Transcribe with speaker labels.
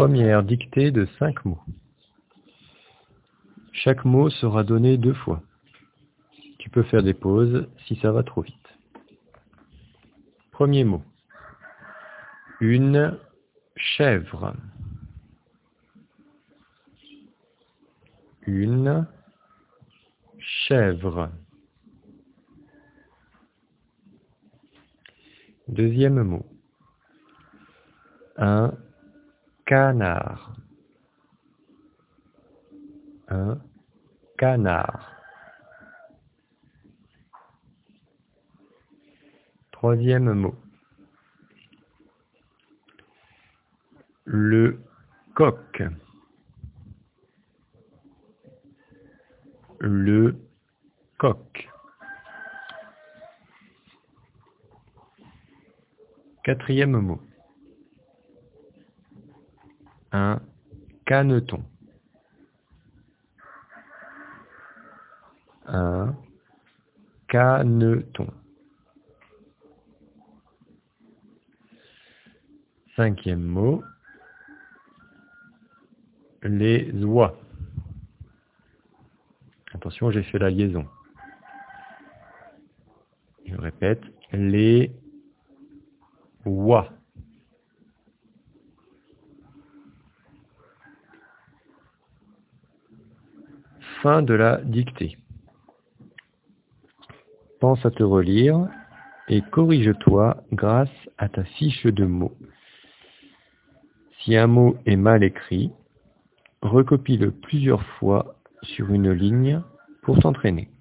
Speaker 1: Première dictée de 5 mots. Chaque mot sera donné 2 fois. Tu peux faire des pauses si ça va trop vite. Premier mot. Une chèvre. Une chèvre. Deuxième mot. Un canard. Un canard. Troisième mot. Le coq. Le coq. Quatrième mot. Un caneton. Un caneton. Cinquième mot. Les oies. Attention, j'ai fait la liaison. Je répète, les oies. Fin de la dictée. Pense à te relire et corrige-toi grâce à ta fiche de mots. Si un mot est mal écrit, recopie-le plusieurs fois sur une ligne pour t'entraîner.